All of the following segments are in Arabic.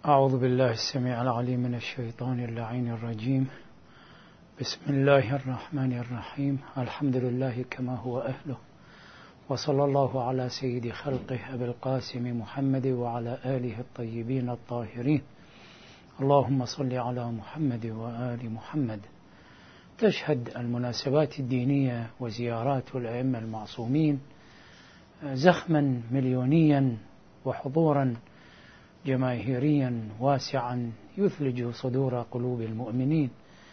أعوذ بالله السميع العليم من الشيطان اللعين الرجيم. بسم الله الرحمن الرحيم. الحمد لله كما هو أهله، وصلى الله على سيد خلقه أبي القاسم محمد وعلى آله الطيبين الطاهرين. اللهم صل على محمد وآل محمد. تشهد المناسبات الدينية وزيارات الأئمة المعصومين زخما مليونيا وحضورا جماهيريا واسعا يثلج صدور قلوب المؤمنين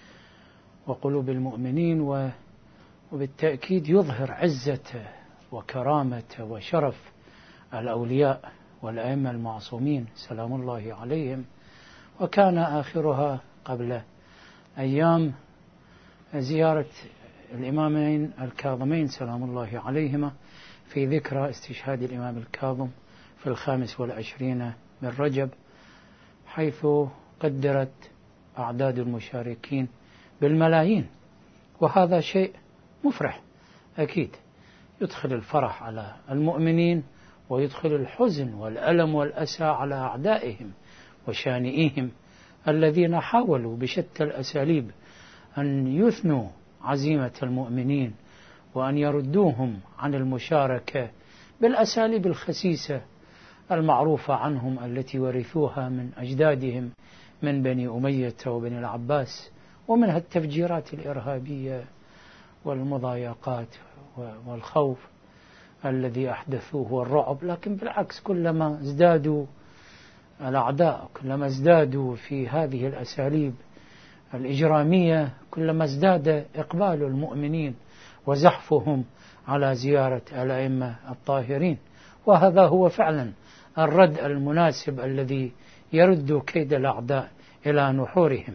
وقلوب المؤمنين، وبالتأكيد يظهر عزة وكرامة وشرف الأولياء والأئمة المعصومين سلام الله عليهم. وكان آخرها قبل أيام زيارة الإمامين الكاظمين سلام الله عليهما في ذكرى استشهاد الإمام الكاظم في 25 من رجب، حيث قدرت أعداد المشاركين بالملايين. وهذا شيء مفرح أكيد، يدخل الفرح على المؤمنين ويدخل الحزن والألم والأسى على أعدائهم وشانئيهم الذين حاولوا بشتى الأساليب أن يثنوا عزيمة المؤمنين وأن يردوهم عن المشاركة بالأساليب الخسيسة المعروفة عنهم التي ورثوها من أجدادهم من بني أمية وبني العباس، ومنها التفجيرات الإرهابية والمضايقات والخوف الذي أحدثوه والرعب. لكن بالعكس، كلما ازدادوا الأعداء، كلما ازدادوا في هذه الأساليب الإجرامية، كلما ازداد إقبال المؤمنين وزحفهم على زيارة الأئمة الطاهرين. وهذا هو فعلا الرد المناسب الذي يرد كيد الأعداء إلى نحورهم.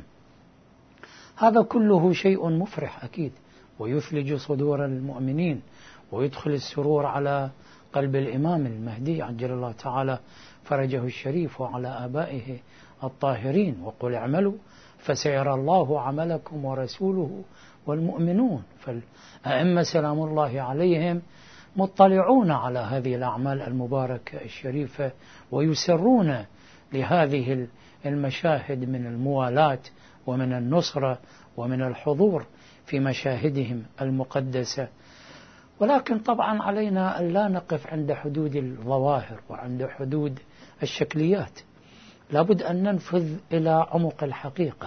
هذا كله شيء مفرح أكيد، ويثلج صدور المؤمنين ويدخل السرور على قلب الإمام المهدي عجل الله تعالى فرجه الشريف وعلى آبائه الطاهرين. وقل اعملوا فسيرى الله عملكم ورسوله والمؤمنون. فالأئمة سلام الله عليهم مطلعون على هذه الأعمال المباركة الشريفة، ويسرون لهذه المشاهد من الموالاة ومن النصرة ومن الحضور في مشاهدهم المقدسة. ولكن طبعا علينا أن لا نقف عند حدود الظواهر وعند حدود الشكليات، لابد أن ننفذ إلى عمق الحقيقة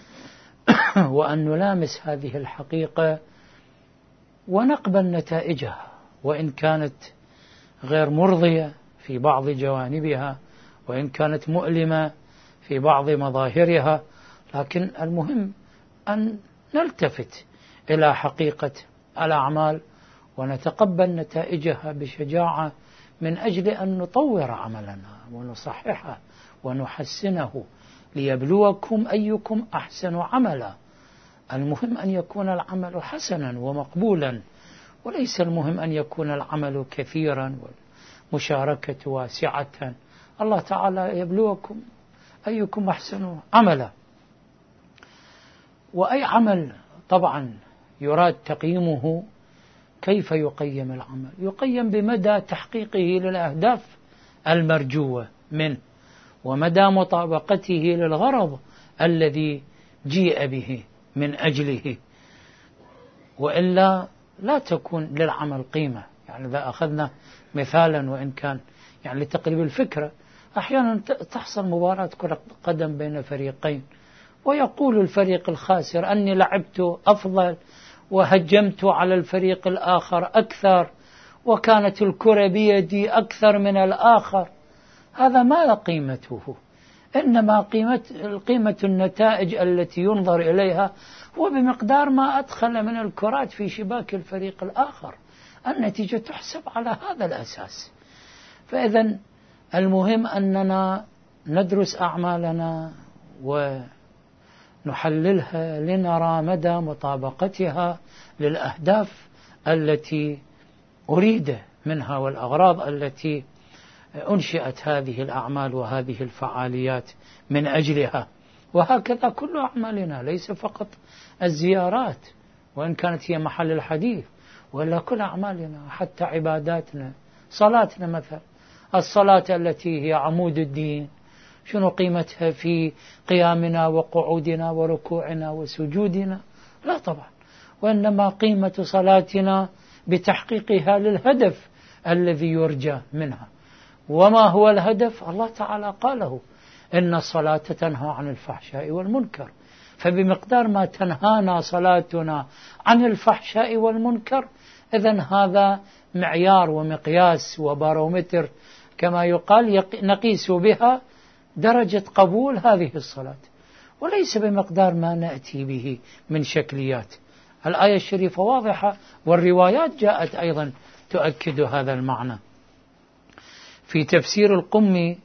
وأن نلامس هذه الحقيقة ونقبل نتائجها، وإن كانت غير مرضية في بعض جوانبها، وإن كانت مؤلمة في بعض مظاهرها، لكن المهم أن نلتفت إلى حقيقة الأعمال ونتقبل نتائجها بشجاعة من أجل أن نطور عملنا ونصححه ونحسنه ليبلوكم أيكم أحسن عملا. المهم أن يكون العمل حسنا ومقبولا، وليس المهم أن يكون العمل كثيرا والمشاركة واسعة. الله تعالى يبلوكم أيكم أحسن عملا. وأي عمل طبعا يراد تقييمه. كيف يقيم العمل؟ يقيم بمدى تحقيقه للأهداف المرجوة منه ومدى مطابقته للغرض الذي جيء به من أجله، وإلا لا تكون للعمل قيمة. يعني إذا أخذنا مثالا وإن كان يعني لتقريب الفكرة، أحيانا تحصل مباراة كرة قدم بين فريقين، ويقول الفريق الخاسر أني لعبت أفضل وهجمت على الفريق الآخر أكثر وكانت الكرة بيدي أكثر من الآخر. هذا ما قيمته، إنما قيمة النتائج التي ينظر إليها هو بمقدار ما أدخل من الكرات في شباك الفريق الآخر. النتيجة تحسب على هذا الأساس. فإذا المهم أننا ندرس أعمالنا ونحللها لنرى مدى مطابقتها للأهداف التي أريد منها والأغراض التي أنشئت هذه الأعمال وهذه الفعاليات من أجلها. وهكذا كل أعمالنا، ليس فقط الزيارات وإن كانت هي محل الحديث، ولا كل أعمالنا حتى عباداتنا، صلاتنا مثلا، الصلاة التي هي عمود الدين شنو قيمتها في قيامنا وقعودنا وركوعنا وسجودنا؟ لا طبعا، وإنما قيمة صلاتنا بتحقيقها للهدف الذي يرجى منها. وما هو الهدف؟ الله تعالى قاله: إن الصلاة تنهى عن الفحشاء والمنكر. فبمقدار ما تنهانا صلاتنا عن الفحشاء والمنكر، إذن هذا معيار ومقياس وبارومتر كما يقال نقيس بها درجة قبول هذه الصلاة، وليس بمقدار ما نأتي به من شكليات. الآية الشريفة واضحة، والروايات جاءت أيضا تؤكد هذا المعنى. في تفسير القمي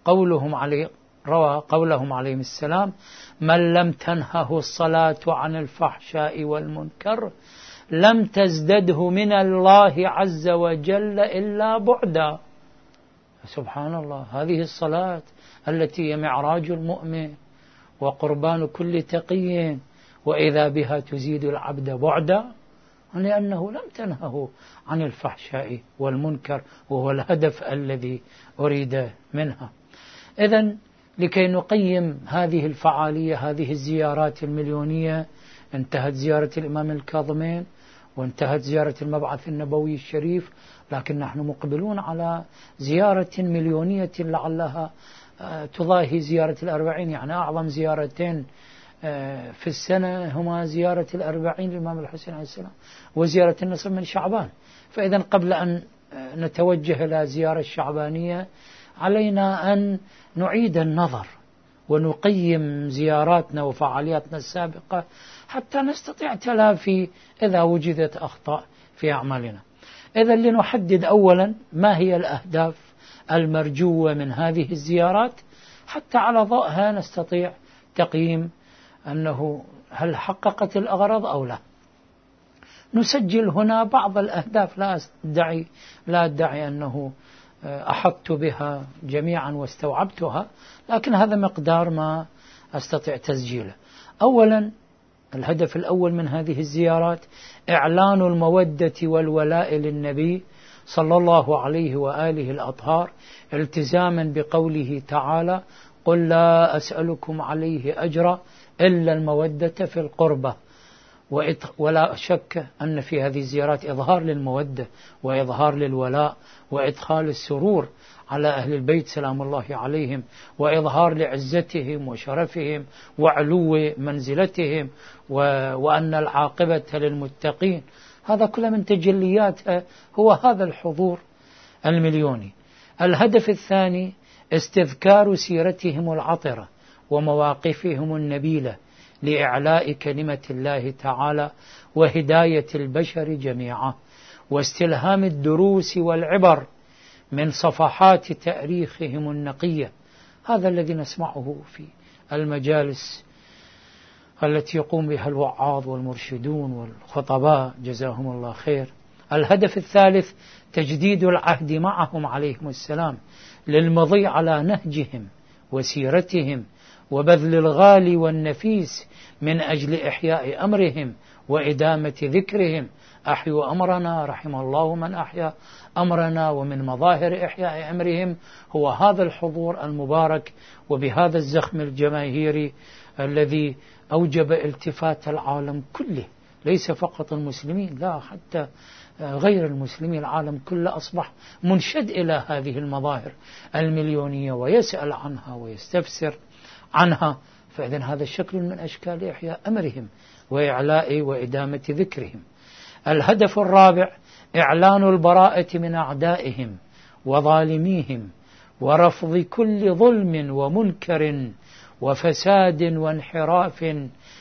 روى قولهم عليهم السلام: من لم تنهه الصلاة عن الفحشاء والمنكر لم تزدده من الله عز وجل إلا بعدا. سبحان الله، هذه الصلاة التي هي معراج المؤمن وقربان كل تقي، وإذا بها تزيد العبد بعدا، لأنه لم تنهه عن الفحشاء والمنكر، وهو الهدف الذي أريد منها. إذن لكي نقيم هذه الفعالية، هذه الزيارات المليونية، انتهت زيارة الإمام الكاظمين وانتهت زيارة المبعث النبوي الشريف، لكن نحن مقبلون على زيارة مليونية لعلها تضاهي زيارة الأربعين. يعني أعظم زيارتين في السنة هما زيارة الأربعين للإمام الحسين عليه السلام وزيارة النصف من شعبان. فإذا قبل أن نتوجه إلى زيارة الشعبانية علينا أن نعيد النظر ونقيم زياراتنا وفعالياتنا السابقة حتى نستطيع تلافي إذا وجدت أخطاء في أعمالنا. إذا لنحدد أولا ما هي الأهداف المرجوة من هذه الزيارات، حتى على ضوءها نستطيع تقييم أنه هل حققت الأغراض أو لا. نسجل هنا بعض الأهداف، لا أدعي أنه أحطت بها جميعا واستوعبتها، لكن هذا مقدار ما أستطيع تسجيله. أولا، الهدف الأول من هذه الزيارات إعلان المودة والولاء للنبي صلى الله عليه وآله الأطهار، التزاما بقوله تعالى: قل لا أسألكم عليه أجرا إلا المودة في القربة. ولا شك أن في هذه الزيارات إظهار للمودة وإظهار للولاء وإدخال السرور على أهل البيت سلام الله عليهم، وإظهار لعزتهم وشرفهم وعلو منزلتهم، وأن العاقبة للمتقين. هذا كله من تجلياتها هو هذا الحضور المليوني. الهدف الثاني استذكار سيرتهم العطرة ومواقفهم النبيلة لإعلاء كلمة الله تعالى وهداية البشر جميعا، واستلهام الدروس والعبر من صفحات تاريخهم النقية. هذا الذي نسمعه في المجالس التي يقوم بها الوعاظ والمرشدون والخطباء جزاهم الله خير. الهدف الثالث تجديد العهد معهم عليهم السلام للمضي على نهجهم وسيرتهم وبذل الغالي والنفيس من أجل إحياء أمرهم وإدامة ذكرهم. أحيوا أمرنا رحم الله من أحيا أمرنا. ومن مظاهر إحياء أمرهم هو هذا الحضور المبارك وبهذا الزخم الجماهيري الذي أوجب التفات العالم كله، ليس فقط المسلمين، لا حتى غير المسلمين. العالم كله أصبح منشد إلى هذه المظاهر المليونية ويسأل عنها ويستفسر عنها. فإذن هذا شكل من أشكال إحياء أمرهم وإعلاء وإدامة ذكرهم. الهدف الرابع إعلان البراءة من أعدائهم وظالميهم ورفض كل ظلم ومنكر وفساد وانحراف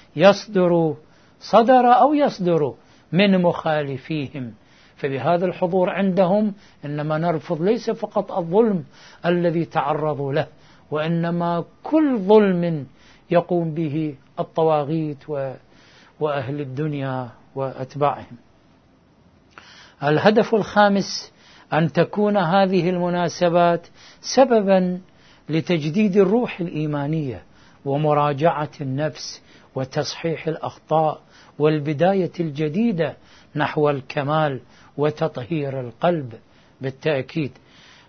يصدر من مخالفيهم. فبهذا الحضور عندهم إنما نرفض ليس فقط الظلم الذي تعرضوا له، وإنما كل ظلم يقوم به الطواغيت وأهل الدنيا وأتباعهم. الهدف الخامس أن تكون هذه المناسبات سببا لتجديد الروح الإيمانية ومراجعة النفس وتصحيح الأخطاء والبداية الجديدة نحو الكمال وتطهير القلب بالتأكيد.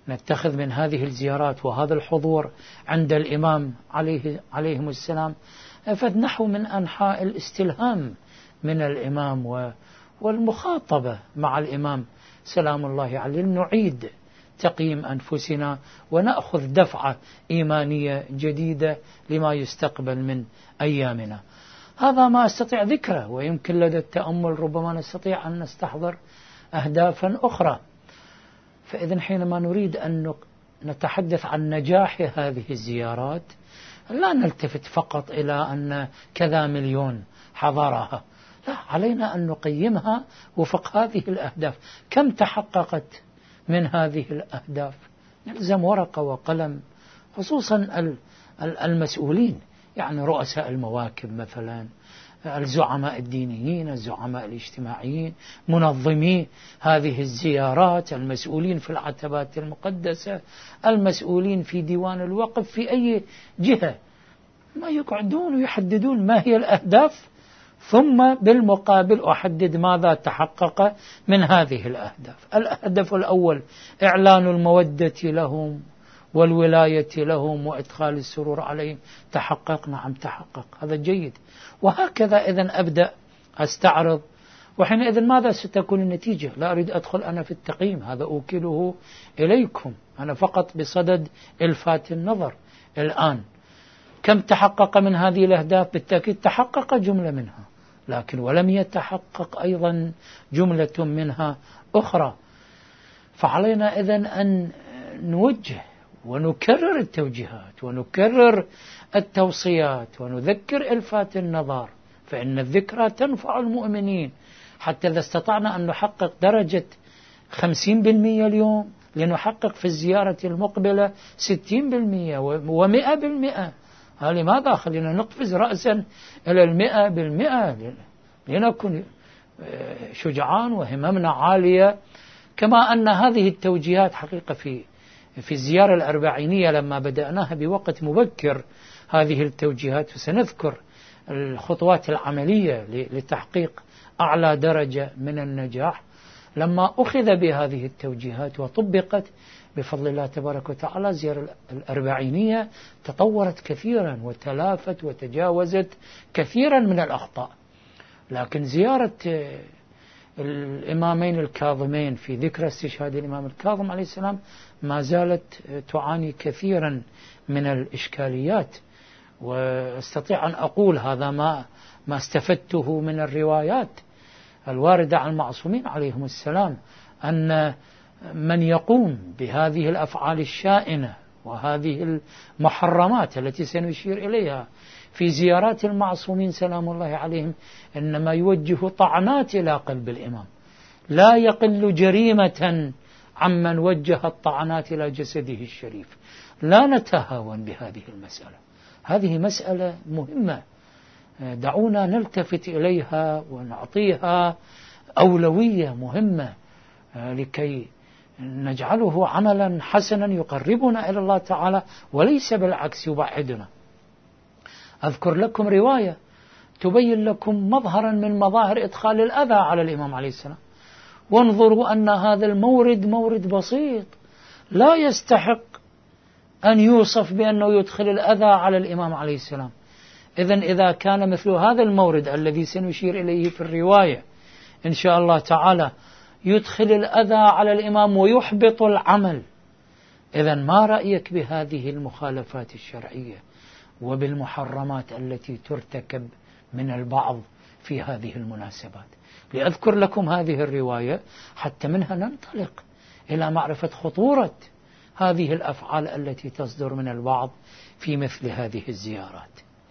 نتخذ من هذه الزيارات وهذا الحضور عند الإمام عليهم السلام فنحو من أنحاء الاستلهام من الإمام والمخاطبة مع الإمام سلام الله عليه، نعيد تقييم أنفسنا ونأخذ دفعة إيمانية جديدة لما يستقبل من أيامنا. هذا ما أستطيع ذكره، ويمكن لدى التأمل ربما نستطيع أن نستحضر أهدافا أخرى. فإذن حينما نريد أن نتحدث عن نجاح هذه الزيارات لا نلتفت فقط إلى أن كذا مليون حضرها، لا، علينا أن نقيمها وفق هذه الأهداف. كم تحققت من هذه الأهداف؟ نلزم ورقة وقلم، خصوصا المسؤولين، يعني رؤساء المواكب مثلا، الزعماء الدينيين، الزعماء الاجتماعيين، منظمي هذه الزيارات، المسؤولين في العتبات المقدسة، المسؤولين في ديوان الوقف، في أي جهة، ما يقعدون ويحددون ما هي الأهداف، ثم بالمقابل أحدد ماذا تحقق من هذه الأهداف. الهدف الأول إعلان المودة لهم والولاية لهم وإدخال السرور عليهم، تحقق؟ نعم تحقق، هذا جيد. وهكذا إذن أبدأ أستعرض، وحينئذ ماذا ستكون النتيجة؟ لا أريد أدخل أنا في التقييم، هذا أوكله إليكم، أنا فقط بصدد إلفات النظر. الآن كم تحقق من هذه الأهداف؟ بالتأكيد تحقق جملة منها، لكن ولم يتحقق أيضا جملة منها أخرى. فعلينا إذن أن نوجه ونكرر التوجيهات ونكرر التوصيات ونذكر إلفات النظر، فإن الذكرى تنفع المؤمنين. حتى إذا استطعنا أن نحقق درجة 50% اليوم، لنحقق في الزيارة المقبلة 60% و100%. لماذا؟ خلينا نقفز رأسا إلى 100%، لنكن شجعان وهممنا عالية. كما أن هذه التوجيهات حقيقة في الزيارة الأربعينية لما بدأناها بوقت مبكر هذه التوجيهات، وسنذكر الخطوات العملية لتحقيق أعلى درجة من النجاح. لما أخذ بهذه التوجيهات وطبقت بفضل الله تبارك وتعالى، الزيارة الأربعينية تطورت كثيرا وتلافت وتجاوزت كثيرا من الأخطاء. لكن زيارة الإمامين الكاظمين في ذكرى استشهاد الإمام الكاظم عليه السلام ما زالت تعاني كثيرا من الإشكاليات. واستطيع أن أقول هذا ما استفدته من الروايات الواردة عن المعصومين عليهم السلام، أن من يقوم بهذه الأفعال الشائنة وهذه المحرمات التي سنشير إليها في زيارات المعصومين سلام الله عليهم إنما يوجه طعنات إلى قلب الإمام، لا يقل جريمة عمن وجه الطعنات إلى جسده الشريف. لا نتهاون بهذه المسألة، هذه مسألة مهمة، دعونا نلتفت إليها ونعطيها أولوية مهمة لكي نجعله عملا حسنا يقربنا إلى الله تعالى، وليس بالعكس يبعدنا. أذكر لكم رواية تبين لكم مظهرا من مظاهر إدخال الأذى على الإمام عليه السلام. وانظروا أن هذا المورد مورد بسيط لا يستحق أن يوصف بأنه يدخل الأذى على الإمام عليه السلام. إذا كان مثل هذا المورد الذي سنشير إليه في الرواية إن شاء الله تعالى يدخل الأذى على الإمام ويحبط العمل، إذن ما رأيك بهذه المخالفات الشرعية وبالمحرمات التي ترتكب من البعض في هذه المناسبات؟ لأذكر لكم هذه الرواية حتى منها ننطلق إلى معرفة خطورة هذه الأفعال التي تصدر من البعض في مثل هذه الزيارات.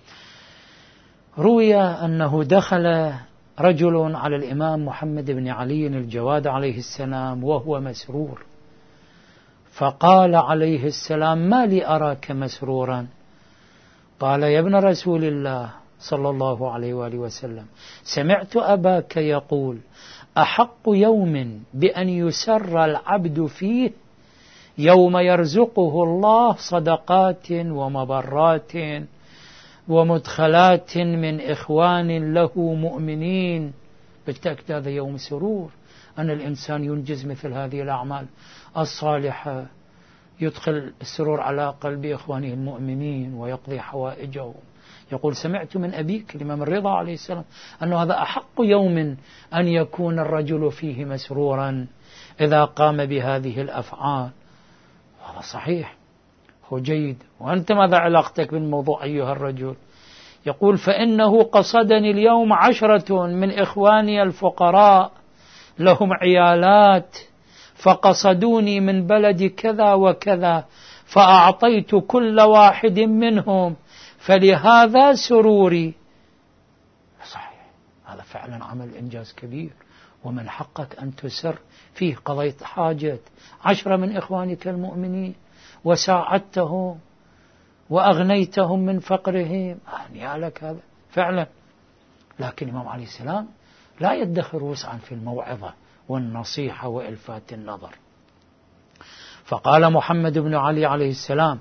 روي أنه دخل رجل على الإمام محمد بن علي الجواد عليه السلام وهو مسرور، فقال عليه السلام: ما لي أراك مسرورا؟ قال: يا ابن رسول الله صلى الله عليه وآله وسلم، سمعت أباك يقول: أحق يوم بأن يسر العبد فيه يوم يرزقه الله صدقات ومبرات ومدخلات من إخوان له مؤمنين. بالتأكيد هذا يوم سرور، أن الإنسان ينجز مثل هذه الأعمال الصالحة يدخل السرور على قلب إخوانه المؤمنين ويقضي حوائجهم. يقول سمعت من أبيك الإمام الرضا عليه السلام أنه هذا أحق يوم أن يكون الرجل فيه مسرورا إذا قام بهذه الأفعال. هذا صحيح، هو جيد. وأنت ماذا علاقتك بالموضوع أيها الرجل؟ يقول فإنه قصدني اليوم 10 من إخواني الفقراء لهم عيالات فقصدوني من بلد كذا وكذا فأعطيت كل واحد منهم فلهذا سروري. صحيح، هذا فعلا عمل إنجاز كبير، ومن حقك أن تسر فيه. قضيت حاجة 10 من إخوانك المؤمنين وساعدتهم وأغنيتهم من فقرهم، أهنيا لك هذا فعلا. لكن الإمام عليه السلام لا يدخر وسعا في الموعظة والنصيحة وإلفات النظر. فقال محمد بن علي عليه السلام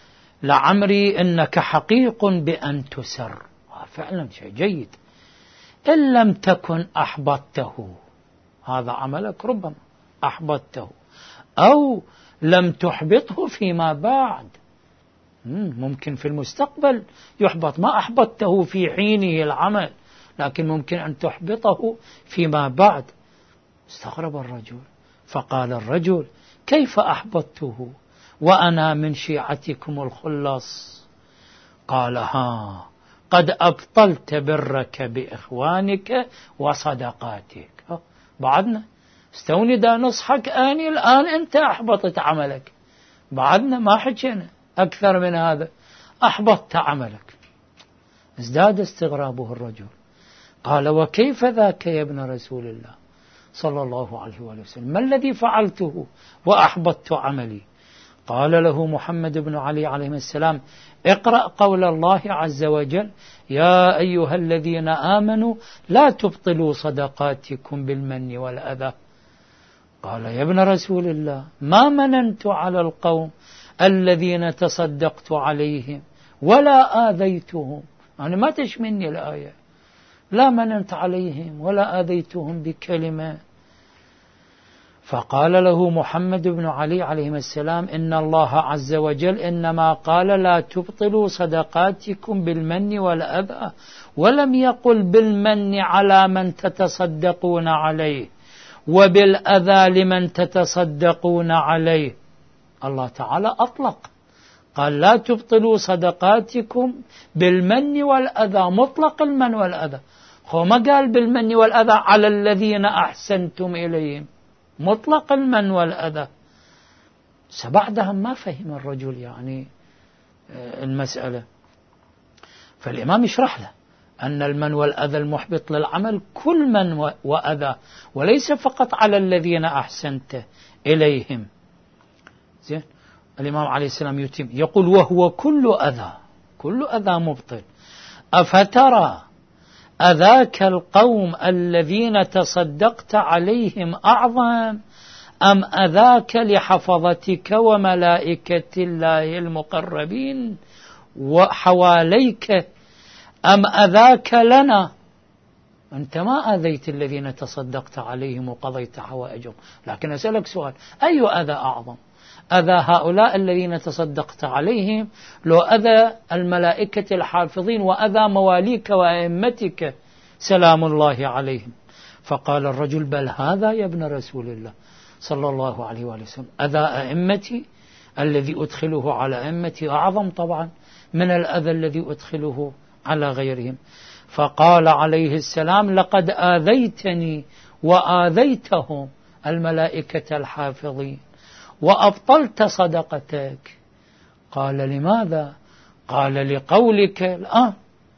لعمري إنك حقيق بأن تسر. فعلا شيء جيد. إن لم تكن أحبطته، هذا عملك ربما أحبطته، أو لم تحبطه فيما بعد. ممكن في المستقبل يحبط، ما أحبطته في حينه العمل، لكن ممكن أن تحبطه فيما بعد. استغرب الرجل، فقال الرجل كيف أحبطته وأنا من شيعتكم الخلص؟ قال ها قد أبطلت برك بإخوانك وصدقاتك. بعدنا استوني دا نصحك آني الآن أنت أحبطت عملك، بعدنا ما حكينا أكثر من هذا، أحبطت عملك. ازداد استغرابه الرجل، قال وكيف ذاك يا ابن رسول الله صلى الله عليه وسلم؟ ما الذي فعلته وأحبطت عملي؟ قال له محمد بن علي عليه السلام اقرأ قول الله عز وجل يا أيها الذين آمنوا لا تبطلوا صدقاتكم بالمن والأذى. قال يا ابن رسول الله ما مننت على القوم الذين تصدقت عليهم ولا آذيتهم، يعني ما تشمني الآية، لا مننت عليهم ولا آذيتهم بكلمة. فقال له محمد بن علي عليه السلام إن الله عز وجل إنما قال لا تبطلوا صدقاتكم بالمن والأذى، ولم يقل بالمن على من تتصدقون عليه وبالأذى لمن تتصدقون عليه. الله تعالى أطلق، قال لا تبطلوا صدقاتكم بالمن والأذى، مطلق المن والأذى. هو ما قال بالمن والأذى على الذين أحسنتم إليهم، مطلق المن والأذى. بعدها ما فهم الرجل يعني المسألة، فالإمام يشرح له أن المن والأذى المحبط للعمل كل من وأذى، وليس فقط على الذين أحسنت إليهم. زين، الإمام عليه السلام يتم يقول وهو كل أذى، كل أذى مبطل. أفترى أذاك القوم الذين تصدقت عليهم أعظم أم أذاك لحفظتك وملائكة الله المقربين وحواليك أم أذاك لنا؟ أنت ما أذيت الذين تصدقت عليهم وقضيت حوائجهم، لكن أسألك سؤال، أي أذى أعظم؟ أذى هؤلاء الذين تصدقت عليهم لو أذى الملائكة الحافظين وأذى مواليك وأئمتك سلام الله عليهم؟ فقال الرجل بل هذا يا ابن رسول الله صلى الله عليه وسلم أذى أئمتي الذي أدخله على أئمتي أعظم طبعا من الأذى الذي أدخله على غيرهم. فقال عليه السلام لقد آذيتني وآذيتهم الملائكة الحافظين وأبطلت صدقتك. قال لماذا؟ قال لقولك الآن،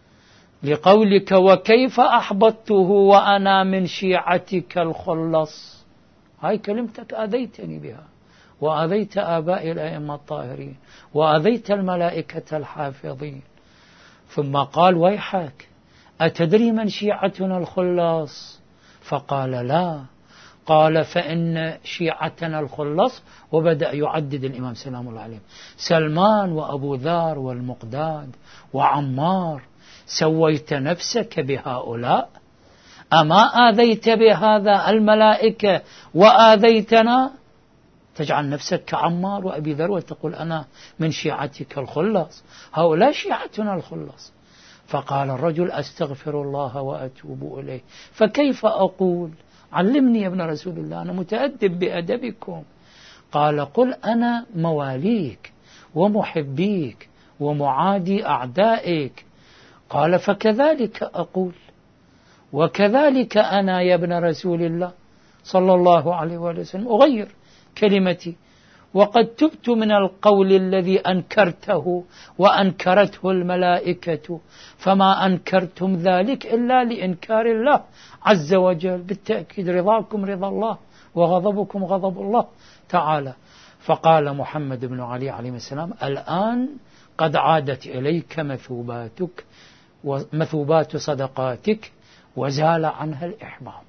لقولك وكيف أحبطته وأنا من شيعتك الخلص. هاي كلمتك آذيتني بها، وآذيت آبائي الأئمة الطاهرين، وآذيت الملائكة الحافظين. ثم قال ويحك أتدري من شيعتنا الخلص؟ فقال لا. قال فإن شيعتنا الخلص، وبدأ يعدد الإمام سلام الله عليه سلمان وأبو ذر والمقداد وعمار. سويت نفسك بهؤلاء؟ أما آذيت بهذا الملائكة وآذيتنا؟ تجعل نفسك كعمار وأبي ذر وتقول أنا من شيعتك الخلص، هؤلاء شيعتنا الخلص. فقال الرجل أستغفر الله وأتوب إليه، فكيف أقول؟ علمني يا ابن رسول الله، أنا متأدب بأدبكم. قال قل أنا مواليك ومحبيك ومعادي أعدائك. قال فكذلك أقول وكذلك أنا يا ابن رسول الله صلى الله عليه وسلم أغير كلمتي، وقد تبت من القول الذي أنكرته وأنكرته الملائكة، فما أنكرتم ذلك إلا لإنكار الله عز وجل. بالتأكيد رضاكم رضا الله وغضبكم غضب الله تعالى. فقال محمد بن علي عليه السلام الآن قد عادت إليك مثوباتك ومثوبات صدقاتك وزال عنها الإحباط.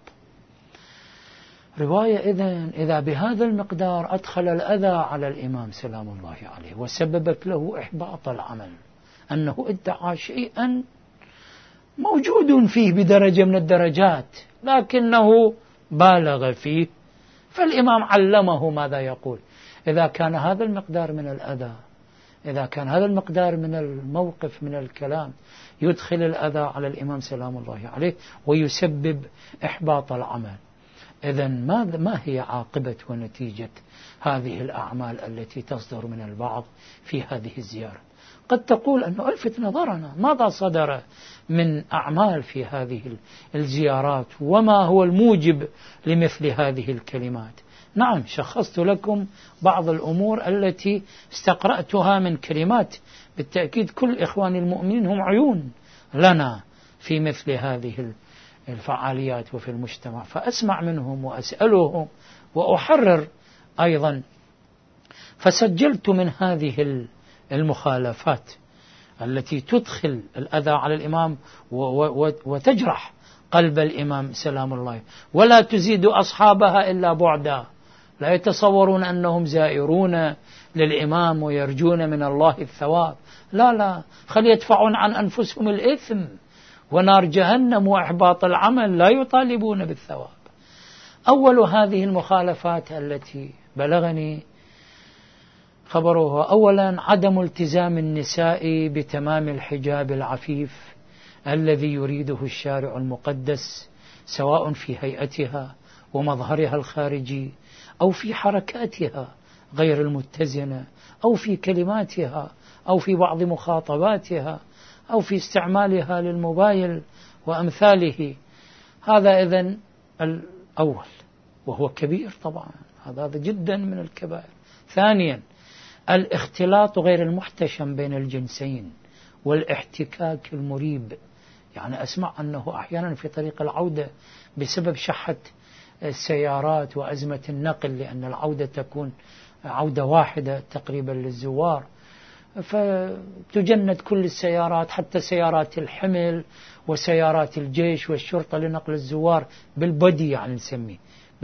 رواية إذا بهذا المقدار أدخل الأذى على الإمام سلام الله عليه وسببت له إحباط العمل، أنه ادعى شيئا موجود فيه بدرجة من الدرجات لكنه بالغ فيه، فالإمام علمه ماذا يقول. إذا كان هذا المقدار من الأذى، إذا كان هذا المقدار من الموقف من الكلام يدخل الأذى على الإمام سلام الله عليه ويسبب إحباط العمل، إذن ما هي عاقبة ونتيجة هذه الأعمال التي تصدر من البعض في هذه الزيارة؟ قد تقول أنه ألفت نظرنا ماذا صدر من أعمال في هذه الزيارات وما هو الموجب لمثل هذه الكلمات. نعم، شخصت لكم بعض الأمور التي استقرأتها من كلمات بالتأكيد كل إخواني المؤمنين هم عيون لنا في مثل هذه الفعاليات وفي المجتمع، فأسمع منهم وأسألهم وأحرر أيضا. فسجلت من هذه المخالفات التي تدخل الأذى على الإمام وتجرح قلب الإمام سلام الله، ولا تزيد أصحابها إلا بعدا. لا يتصورون أنهم زائرون للإمام ويرجون من الله الثواب، لا، خل يدفعون عن أنفسهم الإثم ونار جهنم وإحباط العمل، لا يطالبون بالثواب. أول هذه المخالفات التي بلغني خبرها أولا عدم التزام النساء بتمام الحجاب العفيف الذي يريده الشارع المقدس، سواء في هيئتها ومظهرها الخارجي أو في حركاتها غير المتزنة أو في كلماتها أو في بعض مخاطباتها أو في استعمالها للموبايل وأمثاله. هذا إذن الأول وهو كبير طبعا، هذا جدا من الكبائر. ثانيا الاختلاط غير المحتشم بين الجنسين والاحتكاك المريب. يعني أسمع أنه أحيانا في طريق العودة بسبب شحة السيارات وأزمة النقل، لأن العودة تكون عودة واحدة تقريبا للزوار، فتجند كل السيارات حتى سيارات الحمل وسيارات الجيش والشرطة لنقل الزوار بالبدي، يعني نسميه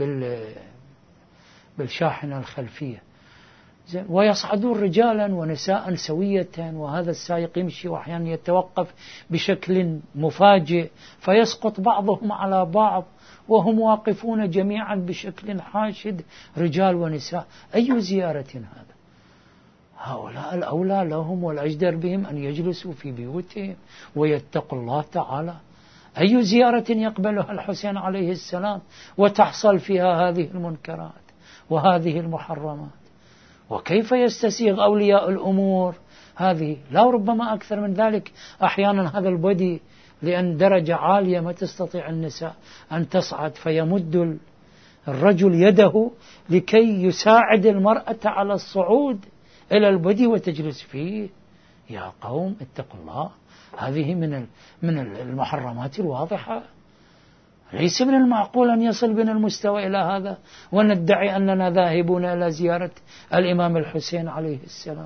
بالشاحنة الخلفية، ويصعدون رجالا ونساء سوية، وهذا السائق يمشي وأحيانا يتوقف بشكل مفاجئ فيسقط بعضهم على بعض وهم واقفون جميعا بشكل حاشد رجال ونساء. أي زيارة هذا؟ هؤلاء الأولى لهم والأجدر بهم أن يجلسوا في بيوتهم ويتقوا الله تعالى. أي زيارة يقبلها الحسين عليه السلام وتحصل فيها هذه المنكرات وهذه المحرمات؟ وكيف يستسيغ أولياء الأمور هذه؟ لا، ربما أكثر من ذلك. أحيانا هذا البدي لأن درجة عالية ما تستطيع النساء أن تصعد، فيمد الرجل يده لكي يساعد المرأة على الصعود إلى البدي وتجلس فيه. يا قوم اتقوا الله، هذه من المحرمات الواضحة. ليس من المعقول أن يصل بنا المستوى إلى هذا وندعي أننا ذاهبون إلى زيارة الإمام الحسين عليه السلام.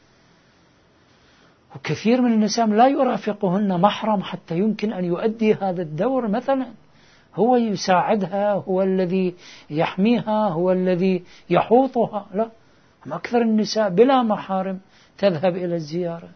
وكثير من النساء لا يرافقهن محرم حتى يمكن أن يؤدي هذا الدور، مثلا هو يساعدها، هو الذي يحميها، هو الذي يحوطها. لا، أكثر النساء بلا محارم تذهب إلى الزيارة.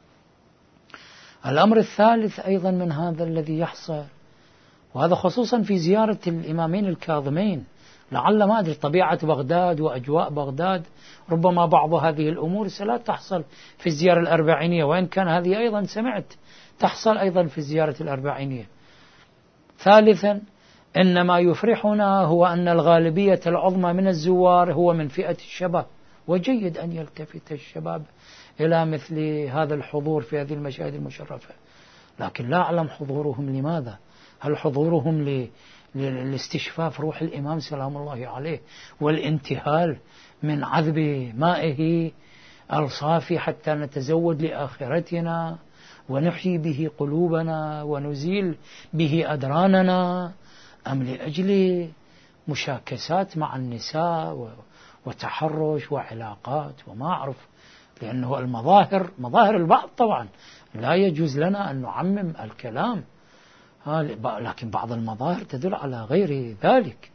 الأمر الثالث أيضا من هذا الذي يحصل، وهذا خصوصا في زيارة الإمامين الكاظمين لعل ما أدري طبيعة بغداد وأجواء بغداد، ربما بعض هذه الأمور لا تحصل في الزيارة الأربعينية، وإن كان هذه أيضا سمعت تحصل أيضا في الزيارة الأربعينية. ثالثا، إن ما يفرحنا هو أن الغالبية العظمى من الزوار هو من فئة الشباب، وجيد أن يلتفت الشباب إلى مثل هذا الحضور في هذه المشاهد المشرفة، لكن لا أعلم حضورهم لماذا. هل حضورهم لاستشفاف روح الإمام سلام الله عليه والانتهال من عذب مائه الصافي حتى نتزود لآخرتنا ونحيي به قلوبنا ونزيل به أدراننا، أم لأجل مشاكسات مع النساء وتحرش وعلاقات وما أعرف؟ لأنه المظاهر مظاهر البعض طبعا، لا يجوز لنا أن نعمم الكلام، لكن بعض المظاهر تدل على غير ذلك.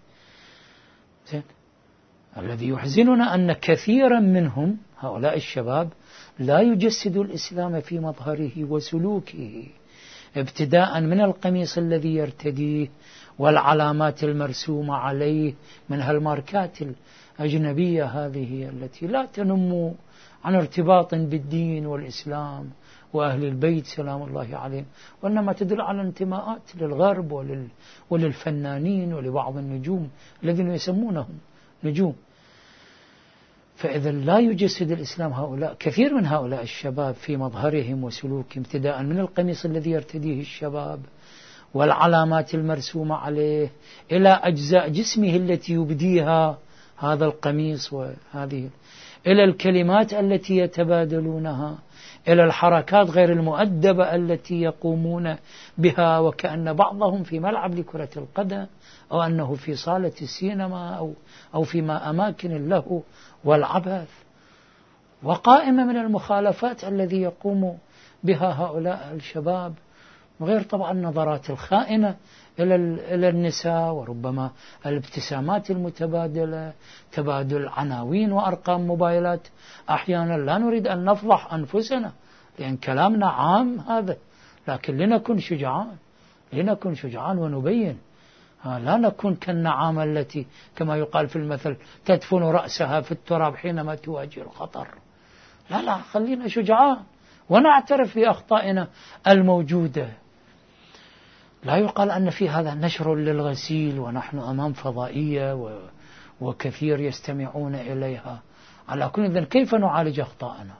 الذي يحزننا أن كثيرا منهم هؤلاء الشباب لا يجسد الإسلام في مظهره وسلوكه، ابتداء من القميص الذي يرتديه والعلامات المرسومة عليه من هالماركات الأجنبية هذه التي لا تنم عن ارتباط بالدين والإسلام وأهل البيت سلام الله عليهم، وإنما تدل على انتماءات للغرب وللفنانين ولبعض النجوم الذين يسمونهم نجوم. فإذا لا يجسد الإسلام هؤلاء كثير من هؤلاء الشباب في مظهرهم وسلوكهم، ابتداء من القميص الذي يرتديه الشباب والعلامات المرسومة عليه إلى أجزاء جسمه التي يبديها هذا القميص وهذه، إلى الكلمات التي يتبادلونها، إلى الحركات غير المؤدبة التي يقومون بها، وكأن بعضهم في ملعب لكرة القدم أو أنه في صالة السينما أو في أماكن اللهو والعبث. وقائمة من المخالفات الذي يقوم بها هؤلاء الشباب، وغير طبعا النظرات الخائنة إلى النساء، وربما الابتسامات المتبادلة، تبادل عناوين وأرقام موبايلات. أحيانا لا نريد أن نفضح أنفسنا لأن كلامنا عام هذا، لكن لنكن شجعان ونبين، لا نكون كالنعامة التي كما يقال في المثل تدفن رأسها في التراب حينما تواجه الخطر. لا، خلينا شجعان ونعترف بأخطائنا الموجودة. لا يقال أن في هذا نشر للغسيل ونحن أمام فضائية وكثير يستمعون إليها. على كل إذن كيف نعالج أخطائنا؟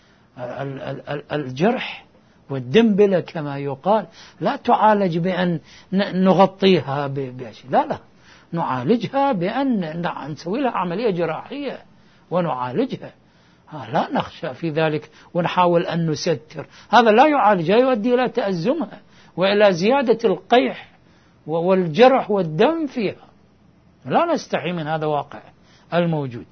الجرح والدنبلة كما يقال لا تعالج بأن نغطيها بشيء، لا، نعالجها بأن نسوي لها عملية جراحية ونعالجها. لا نخشى في ذلك ونحاول أن نستر، هذا لا يعالجها، يؤدي إلى تأزمها وإلى زيادة القيح والجرح والدم فيها. لا نستحي من هذا واقع الموجود.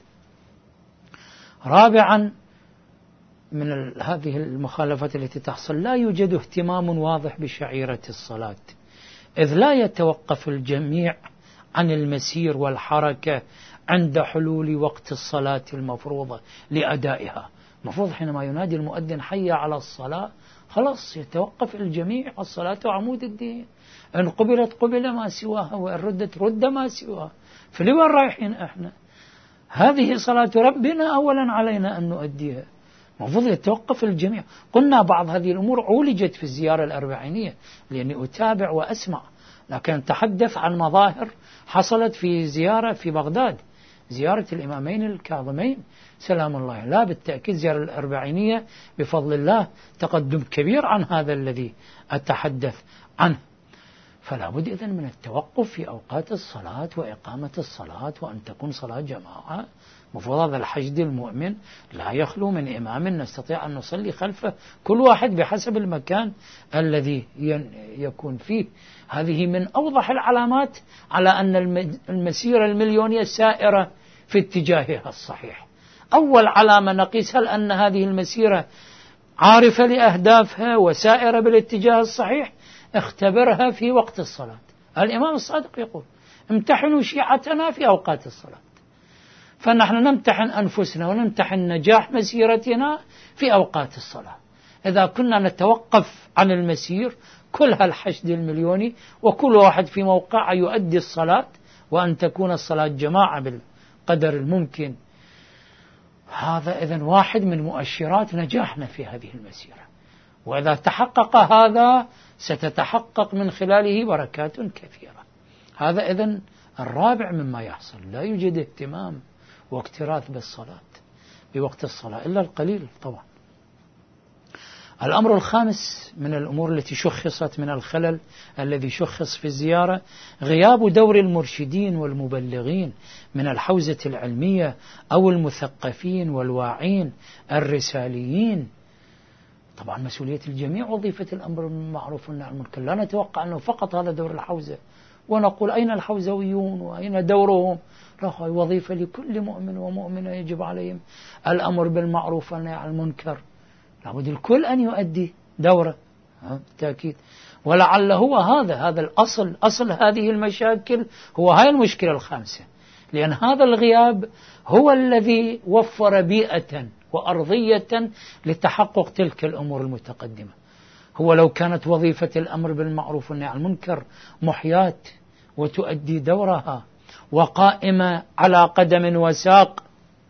رابعا، من هذه المخالفات التي تحصل لا يوجد اهتمام واضح بشعيرة الصلاة، إذ لا يتوقف الجميع عن المسير والحركة عند حلول وقت الصلاة المفروضة لأدائها. المفروض حينما ينادي المؤذن حي على الصلاة خلاص يتوقف الجميع، الصلاة عمود الدين، إن قبلت قبل ما سواها وإن ردت رد ما سواها. فلوين رايحين احنا؟ هذه صلاة ربنا أولا علينا أن نؤديها، المفروض يتوقف الجميع. قلنا بعض هذه الأمور عولجت في الزيارة الأربعينية لأني أتابع وأسمع، لكن أتحدث عن مظاهر حصلت في زيارة في بغداد، زيارة الإمامين الكاظمين سلام الله. لا بالتأكيد زيارة الأربعينية بفضل الله تقدم كبير عن هذا الذي أتحدث عنه. فلا بد إذن من التوقف في أوقات الصلاة وإقامة الصلاة، وأن تكون صلاة جماعة. مفروض هذا الحشد المؤمن لا يخلو من إمام نستطيع أن نصلي خلفه، كل واحد بحسب المكان الذي يكون فيه. هذه من أوضح العلامات على أن المسيرة المليونية سائرة في اتجاهها الصحيح. أول علامة نقيس هل أن هذه المسيرة عارفة لأهدافها وسائرة بالاتجاه الصحيح، اختبرها في وقت الصلاة. الإمام الصادق يقول امتحنوا شيعتنا في أوقات الصلاة، فنحن نمتحن أنفسنا ونمتحن نجاح مسيرتنا في أوقات الصلاة. إذا كنا نتوقف عن المسير كل هالحشد المليوني وكل واحد في موقع يؤدي الصلاة وأن تكون الصلاة جماعة بالقدر الممكن. هذا إذن واحد من مؤشرات نجاحنا في هذه المسيرة، وإذا تحقق هذا ستتحقق من خلاله بركات كثيرة. هذا إذن الرابع مما يحصل، لا يوجد اهتمام واكتراث بالصلاة بوقت الصلاة إلا القليل طبعا. الأمر الخامس من الأمور التي شخصت من الخلل الذي شخص في الزيارة غياب دور المرشدين والمبلغين من الحوزة العلمية أو المثقفين والواعين الرساليين. طبعا مسؤولية الجميع وظيفة الأمر بالمعروف والنهي عن المنكر، لا نتوقع أنه فقط هذا دور الحوزة ونقول أين الحوزويون وأين دورهم. لا، وظيفة لكل مؤمن ومؤمنة يجب عليهم الأمر بالمعروف والنهي عن المنكر، لابد الكل أن يؤدي دوره بالتأكيد. ولعل هو هذا الأصل، أصل هذه المشاكل هو هاي المشكلة الخامسة، لأن هذا الغياب هو الذي وفر بيئة وأرضية لتحقق تلك الأمور المتقدمة. هو لو كانت وظيفة الأمر بالمعروف والنهي عن المنكر محياة وتؤدي دورها وقائمة على قدم وساق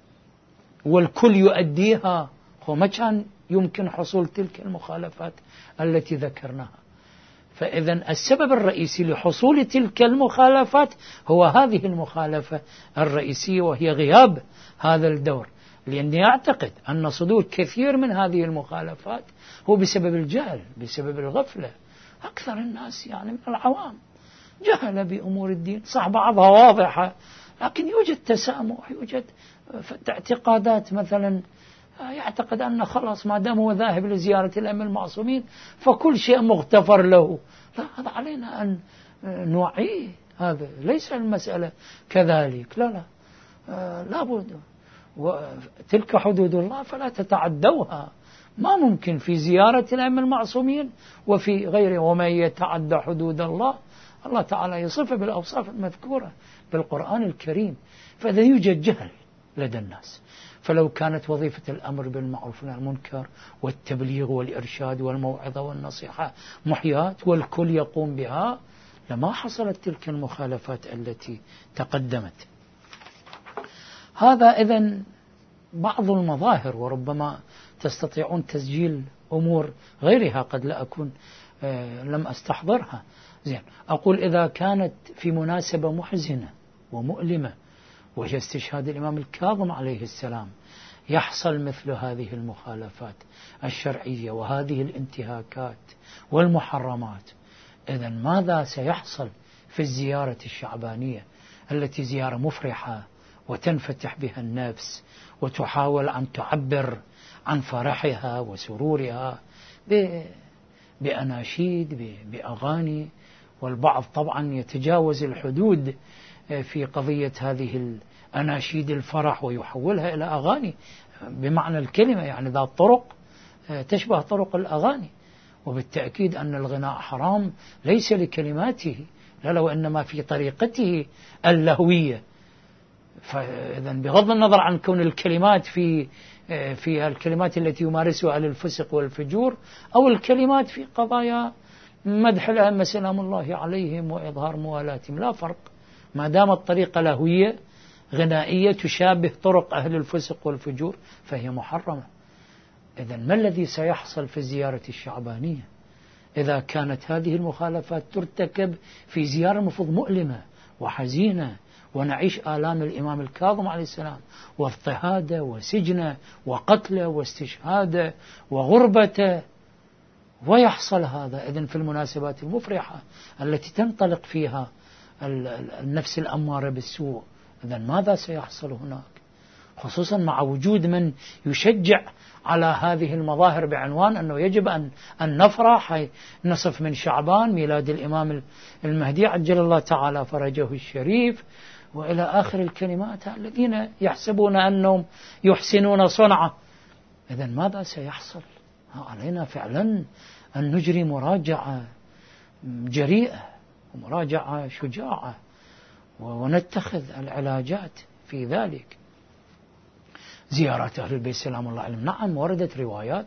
والكل يؤديها، هو ما كان يمكن حصول تلك المخالفات التي ذكرناها. فإذا السبب الرئيسي لحصول تلك المخالفات هو هذه المخالفة الرئيسية، وهي غياب هذا الدور. لأني أعتقد أن صدور كثير من هذه المخالفات هو بسبب الجهل، بسبب الغفلة. أكثر الناس يعني من العوام جهل بأمور الدين، صح بعضها واضحة، لكن يوجد تسامح، يوجد اعتقادات مثلا يعتقد أن خلاص ما دام هو ذاهب لزيارة الأئمة المعصومين فكل شيء مغتفر له. لا، هذا علينا أن نوعيه، هذا ليس المسألة كذلك، لا لابد، وتلك حدود الله فلا تتعدوها. ما ممكن في زيارة الأئمة المعصومين وفي غيره، ومن يتعدى حدود الله الله تعالى يصفه بالأوصاف المذكورة بالقرآن الكريم. فإذا يوجد جهل لدى الناس، فلو كانت وظيفة الأمر بالمعروف والنهي عن المنكر والتبليغ والإرشاد والموعظة والنصيحة محياة والكل يقوم بها لما حصلت تلك المخالفات التي تقدمت. هذا إذن بعض المظاهر، وربما تستطيعون تسجيل أمور غيرها قد لا أكون لم أستحضرها. زين، أقول إذا كانت في مناسبة محزنة ومؤلمة وهي استشهاد الإمام الكاظم عليه السلام يحصل مثل هذه المخالفات الشرعية وهذه الانتهاكات والمحرمات، إذن ماذا سيحصل في الزيارة الشعبانية التي زيارة مفرحة وتنفتح بها النفس وتحاول أن تعبر عن فرحها وسرورها بأناشيد بأغاني، والبعض طبعا يتجاوز الحدود في قضية هذه الأناشيد الفرح ويحولها إلى أغاني بمعنى الكلمة، يعني ذات طرق تشبه طرق الأغاني. وبالتأكيد أن الغناء حرام ليس لكلماته لا، وإنما في طريقته اللهوية. فإذا بغض النظر عن كون الكلمات في الكلمات التي يمارسها أهل الفسق والفجور أو الكلمات في قضايا مدح الأئمة سلام الله عليهم وإظهار موالاتهم، لا فرق ما دام الطريقة لهوية غنائية تشابه طرق أهل الفسق والفجور فهي محرمة. إذن ما الذي سيحصل في الزيارة الشعبانية إذا كانت هذه المخالفات ترتكب في زيارة المفروض مؤلمة وحزينة، ونعيش آلام الإمام الكاظم عليه السلام واضطهاده وسجنه وقتله واستشهاده وغربته، ويحصل هذا إذن في المناسبات المفرحة التي تنطلق فيها النفس الأمارة بالسوء. إذن ماذا سيحصل هناك، خصوصا مع وجود من يشجع على هذه المظاهر بعنوان أنه يجب أن نفرح نصف من شعبان ميلاد الإمام المهدي عجل الله تعالى فرجه الشريف وإلى آخر الكلمات، الذين يحسبون أنهم يحسنون صنعة. إذن ماذا سيحصل؟ علينا فعلا أن نجري مراجعة جريئة ومراجعة شجاعة ونتخذ العلاجات في ذلك. زيارات أهل البيت سلام الله عليهم، نعم وردت روايات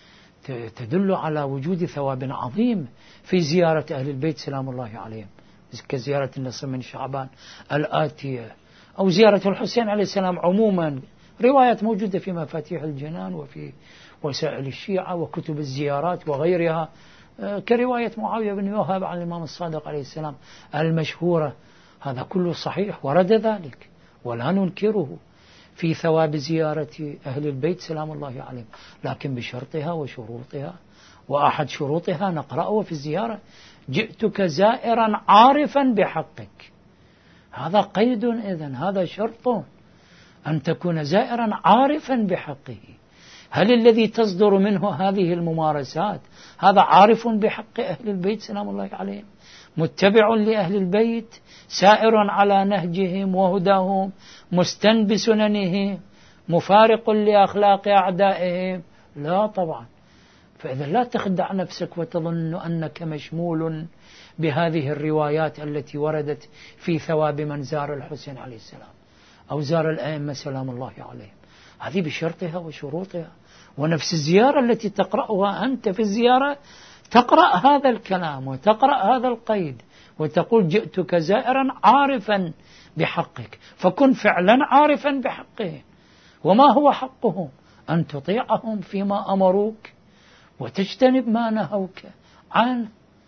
تدل على وجود ثواب عظيم في زيارة أهل البيت سلام الله عليهم، كزيارة النصف من شعبان الآتية، أو زيارة الحسين عليه السلام عموما. روايات موجودة في مفاتيح الجنان وفي وسائل الشيعة وكتب الزيارات وغيرها، كرواية معاوية بن وهب عن الإمام الصادق عليه السلام المشهورة. هذا كله صحيح، ورد ذلك ولا ننكره في ثواب زيارة أهل البيت سلام الله عليهم، لكن بشرطها وشروطها. وأحد شروطها نقرأه في الزيارة: جئتك زائرا عارفا بحقك. هذا قيد إذن، هذا شرط، أن تكون زائرا عارفا بحقه. هل الذي تصدر منه هذه الممارسات هذا عارف بحق أهل البيت سلام الله عليهم، متبع لأهل البيت، سائر على نهجهم وهداهم، مستن بسننهم، مفارق لأخلاق أعدائهم؟ لا طبعا. فإذا لا تخدع نفسك وتظن أنك مشمول بهذه الروايات التي وردت في ثواب من زار الحسين عليه السلام أو زار الأئمة سلام الله عليهم. هذه بشرطها وشروطها. ونفس الزيارة التي تقرأها أنت في الزيارة تقرأ هذا الكلام وتقرأ هذا القيد وتقول: جئتك زائرا عارفا بحقك، فكن فعلا عارفا بحقه. وما هو حقه؟ أن تطيعهم فيما أمروك وتجتنب ما نهوك عنه.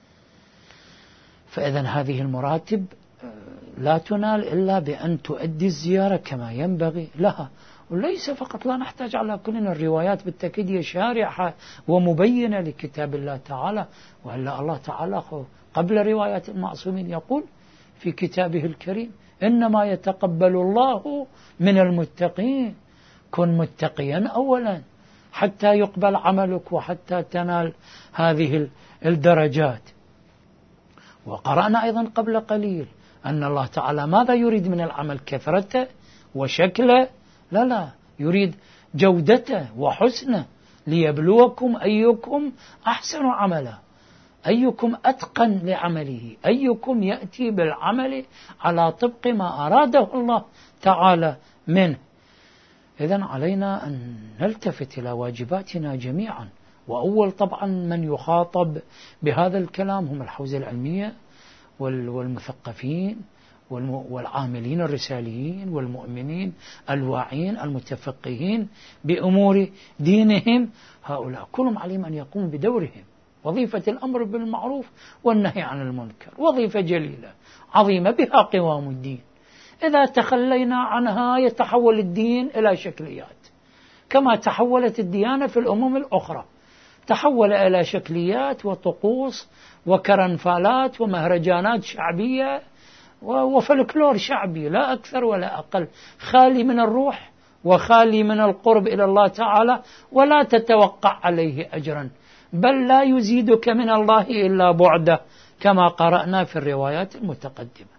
فإذا هذه المراتب لا تنال إلا بأن تؤدي الزيارة كما ينبغي لها. وليس فقط، لا نحتاج على كلنا الروايات بالتأكيد هي شارحة ومبينة لكتاب الله تعالى. وإلا الله تعالى قبل روايات المعصومين يقول في كتابه الكريم: إنما يتقبل الله من المتقين. كن متقيا أولا حتى يقبل عملك وحتى تنال هذه الدرجات. وقرأنا أيضا قبل قليل أن الله تعالى ماذا يريد من العمل؟ كثرته وشكله؟ لا، يريد جودته وحسنه، ليبلوكم أيكم أحسن عملا، أيكم أتقن لعمله، أيكم يأتي بالعمل على طبق ما أراده الله تعالى منه. إذن علينا أن نلتفت إلى واجباتنا جميعا. وأول طبعا من يخاطب بهذا الكلام هم الحوزة العلمية والمثقفين والعاملين الرساليين والمؤمنين الواعين المتفقهين بأمور دينهم. هؤلاء كلهم عليهم أن يقوموا بدورهم. وظيفة الأمر بالمعروف والنهي عن المنكر وظيفة جليلة عظيمة بها قوام الدين. إذا تخلينا عنها يتحول الدين إلى شكليات، كما تحولت الديانة في الأمم الأخرى، تحول إلى شكليات وطقوس وكرنفالات ومهرجانات شعبية وفلكلور شعبي لا أكثر ولا أقل، خالي من الروح وخالي من القرب إلى الله تعالى، ولا تتوقع عليه أجرا، بل لا يزيدك من الله إلا بعده، كما قرأنا في الروايات المتقدمة.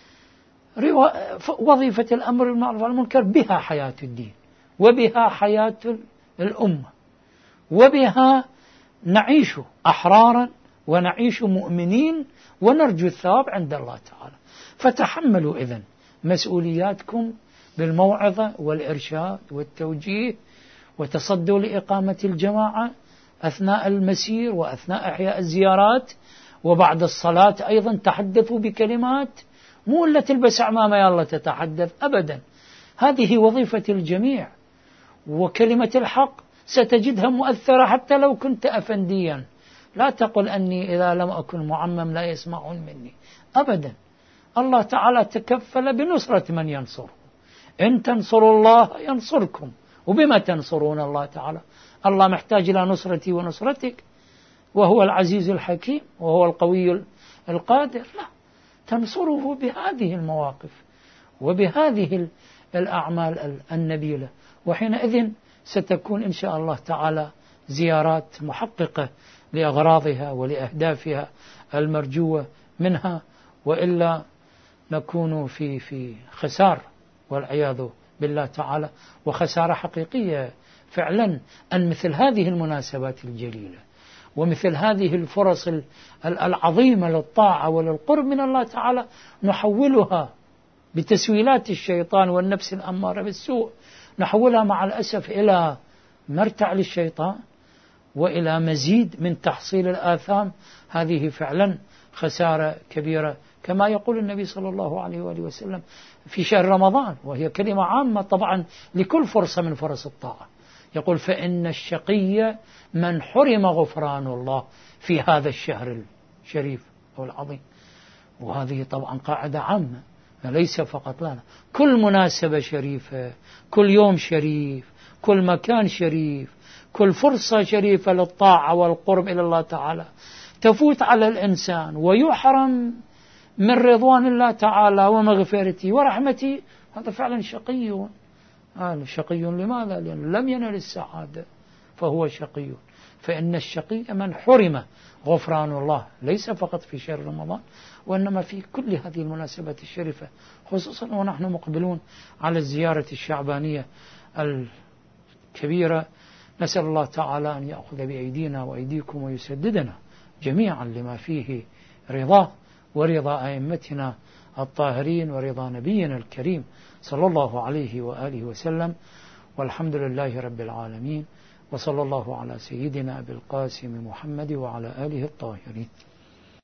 وظيفة الأمر بالمعروف والمنكر بها حياة الدين وبها حياة الأمة، وبها نعيش أحرارا ونعيش مؤمنين ونرجو الثواب عند الله تعالى. فتحملوا إذن مسؤولياتكم بالموعظة والإرشاد والتوجيه، وتصدوا لإقامة الجماعة أثناء المسير وأثناء إحياء الزيارات، وبعد الصلاة أيضا تحدثوا بكلمات، مو إلا تلبس عمامة يلا تتحدث أبدا. هذه وظيفة الجميع، وكلمة الحق ستجدها مؤثرة حتى لو كنت أفنديا. لا تقل أني إذا لم أكن معمم لا يسمعون مني أبدا. الله تعالى تكفل بنصرة من ينصره. إن تنصروا الله ينصركم. وبما تنصرون الله تعالى؟ الله محتاج إلى نصرتي ونصرتك، وهو العزيز الحكيم وهو القوي القادر؟ لا، تنصره بهذه المواقف وبهذه الأعمال النبيلة. وحينئذ ستكون إن شاء الله تعالى زيارات محققة لأغراضها ولأهدافها المرجوة منها، وإلا نكون في خسار والعياذ بالله تعالى، وخسارة حقيقية فعلا، أن مثل هذه المناسبات الجليلة ومثل هذه الفرص العظيمة للطاعة وللقرب من الله تعالى نحولها بتسويلات الشيطان والنفس الأمارة بالسوء، نحولها مع الأسف إلى مرتع للشيطان وإلى مزيد من تحصيل الآثام. هذه فعلا خسارة كبيرة كما يقول النبي صلى الله عليه وآله وسلم في شهر رمضان، وهي كلمة عامة طبعا لكل فرصة من فرص الطاعة. يقول فإن الشقي من حرم غفران الله في هذا الشهر الشريف أو العظيم. وهذه طبعا قاعدة عامة ليس فقط لنا، كل مناسبة شريفة، كل يوم شريف، كل مكان شريف، كل فرصة شريفة للطاعة والقرب إلى الله تعالى تفوت على الإنسان ويحرم من رضوان الله تعالى ومغفرته ورحمته، هذا فعلا شقي. شقي لماذا؟ لأنه لم ينل السعادة فهو شقي. فإن الشقي من حرم غفران الله ليس فقط في شهر رمضان، وإنما في كل هذه المناسبات الشريفة، خصوصا ونحن مقبلون على الزيارة الشعبانية الكبيرة. نسأل الله تعالى أن يأخذ بأيدينا وأيديكم ويسددنا جميعا لما فيه رضاه ورضا أئمتنا الطاهرين ورضا نبينا الكريم صلى الله عليه وآله وسلم، والحمد لله رب العالمين، وصلى الله على سيدنا أبي القاسم محمد وعلى آله الطاهرين.